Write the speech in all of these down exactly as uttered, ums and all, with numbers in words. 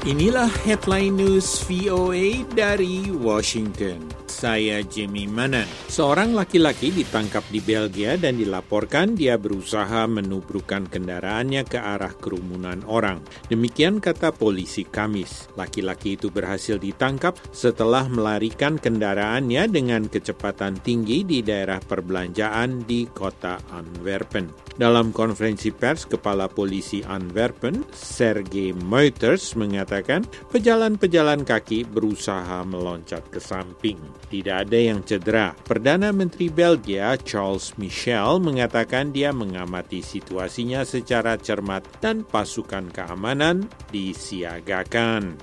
Inilah headline news V O A dari Washington. Saya Jimmy Manan. Seorang laki-laki ditangkap di Belgia dan dilaporkan dia berusaha menubrukkan kendaraannya ke arah kerumunan orang. Demikian kata polisi Kamis. Laki-laki itu berhasil ditangkap setelah melarikan kendaraannya dengan kecepatan tinggi di daerah perbelanjaan di kota Antwerpen. Dalam konferensi pers, Kepala Polisi Antwerpen, Serge Meuters, mengatakan pejalan-pejalan kaki berusaha meloncat ke samping. Tidak ada yang cedera. Perdana Menteri Belgia, Charles Michel, mengatakan dia mengamati situasinya secara cermat dan pasukan keamanan disiagakan.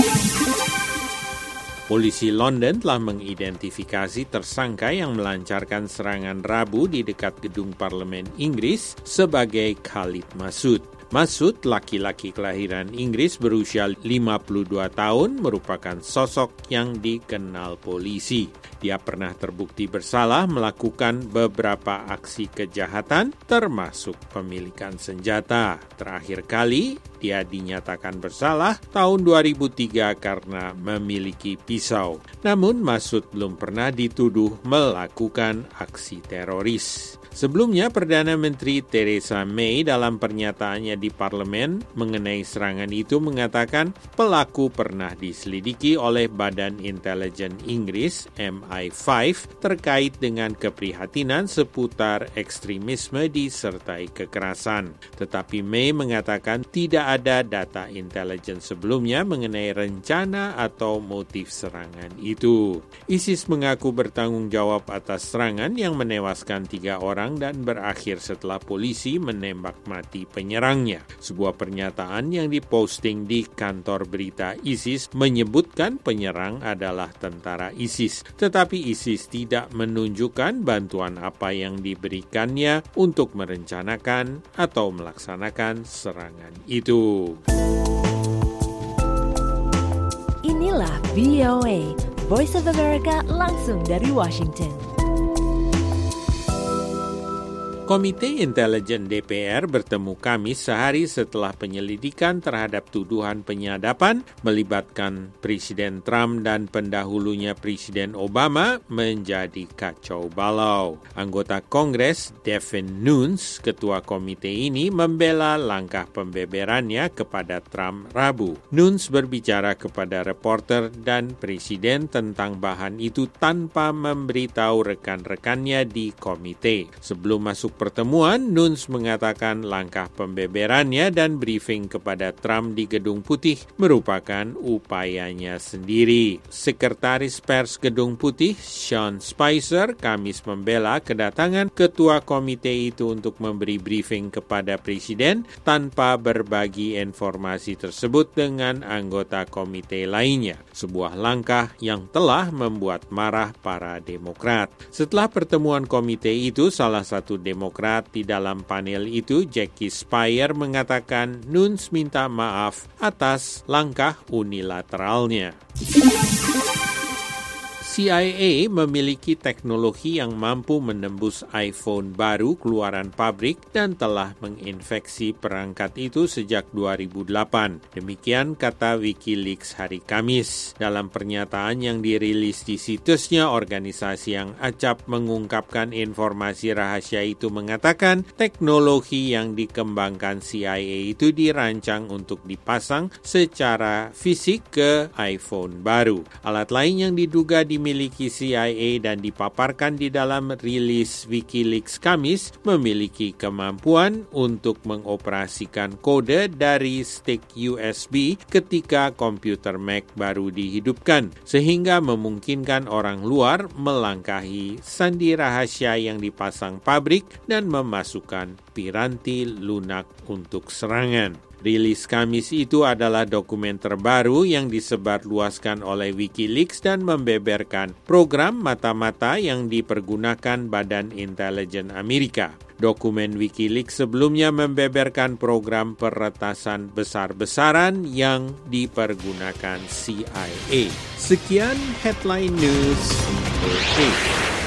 Polisi London telah mengidentifikasi tersangka yang melancarkan serangan Rabu di dekat gedung Parlemen Inggris sebagai Khalid Masud. Masud, laki-laki kelahiran Inggris berusia lima puluh dua tahun, merupakan sosok yang dikenal polisi. Dia pernah terbukti bersalah melakukan beberapa aksi kejahatan, termasuk pemilikan senjata. Terakhir kali, dia dinyatakan bersalah tahun dua ribu tiga karena memiliki pisau. Namun, Masud belum pernah dituduh melakukan aksi teroris. Sebelumnya, Perdana Menteri Theresa May dalam pernyataannya di parlemen mengenai serangan itu mengatakan pelaku pernah diselidiki oleh Badan Intelijen Inggris M I lima terkait dengan keprihatinan seputar ekstremisme disertai kekerasan. Tetapi May mengatakan tidak ada data intelijen sebelumnya mengenai rencana atau motif serangan itu. ISIS mengaku bertanggung jawab atas serangan yang menewaskan tiga orang dan berakhir setelah polisi menembak mati penyerangnya. Sebuah pernyataan yang diposting di kantor berita ISIS menyebutkan penyerang adalah tentara ISIS, tetapi ISIS tidak menunjukkan bantuan apa yang diberikannya untuk merencanakan atau melaksanakan serangan itu. Inilah V O A, Voice of America langsung dari Washington. Komite Intelijen D P R bertemu Kamis sehari setelah penyelidikan terhadap tuduhan penyadapan melibatkan Presiden Trump dan pendahulunya Presiden Obama menjadi kacau balau. Anggota Kongres Devin Nunes, ketua komite ini, membela langkah pembeberannya kepada Trump Rabu. Nunes berbicara kepada reporter dan Presiden tentang bahan itu tanpa memberitahu rekan-rekannya di komite. Sebelum masuk pertemuan, Nunes mengatakan langkah pembeberannya dan briefing kepada Trump di Gedung Putih merupakan upayanya sendiri. Sekretaris Pers Gedung Putih, Sean Spicer, Kamis membela kedatangan ketua komite itu untuk memberi briefing kepada Presiden tanpa berbagi informasi tersebut dengan anggota komite lainnya. Sebuah langkah yang telah membuat marah para Demokrat. Setelah pertemuan komite itu, salah satu Demokrat Demokrat di dalam panel itu, Jackie Speier, mengatakan Nunes minta maaf atas langkah unilateralnya. C I A memiliki teknologi yang mampu menembus iPhone baru keluaran pabrik dan telah menginfeksi perangkat itu sejak dua ribu delapan. Demikian kata WikiLeaks hari Kamis. Dalam pernyataan yang dirilis di situsnya, organisasi yang acap mengungkapkan informasi rahasia itu mengatakan teknologi yang dikembangkan C I A itu dirancang untuk dipasang secara fisik ke iPhone baru. Alat lain yang diduga dimiliki dimiliki C I A dan dipaparkan di dalam rilis WikiLeaks Kamis memiliki kemampuan untuk mengoperasikan kode dari stick U S B ketika komputer Mac baru dihidupkan, sehingga memungkinkan orang luar melangkahi sandi rahasia yang dipasang pabrik dan memasukkan piranti lunak untuk serangan. Rilis Kamis itu adalah dokumen terbaru yang disebarluaskan oleh WikiLeaks dan membeberkan program mata-mata yang dipergunakan Badan Intelijen Amerika. Dokumen WikiLeaks sebelumnya membeberkan program peretasan besar-besaran yang dipergunakan C I A. Sekian Headline News V O A.